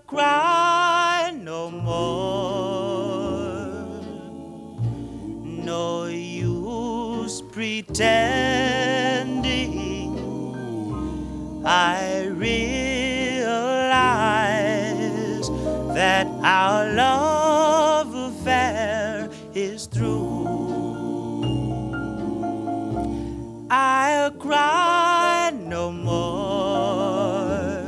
cry no more. No use pretending. I realize that our love affair is through. I'll cry no more,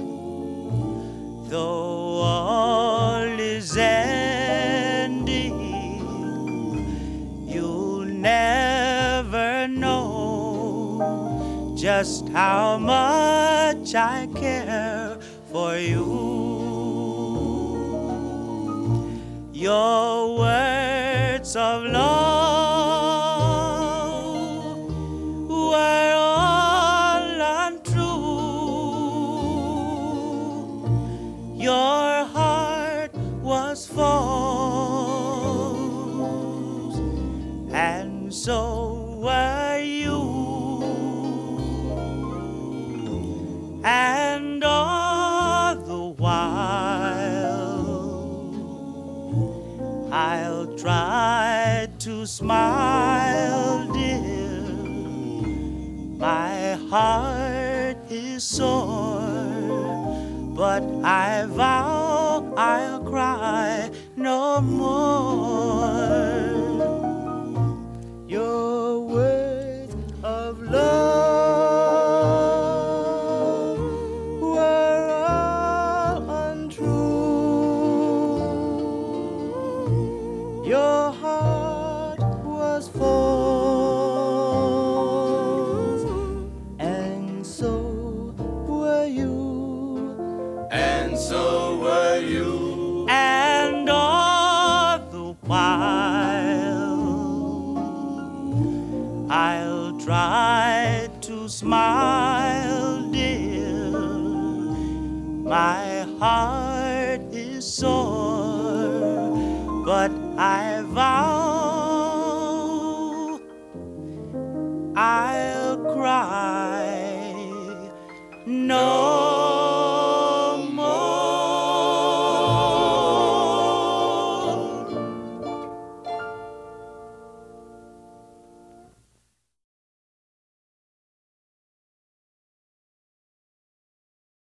though all is ending. You'll never know just how much I care for you. Your words of love were all untrue. Your heart was false, and so were you. And all the while, I'll try to smile, dear. My heart is sore, but I vow I'll cry no more. Your words of love were all untrue. Your heart was false, and so were you. And so were you. And all the while, I'll try to smile, dear. My heart is sore, but I vow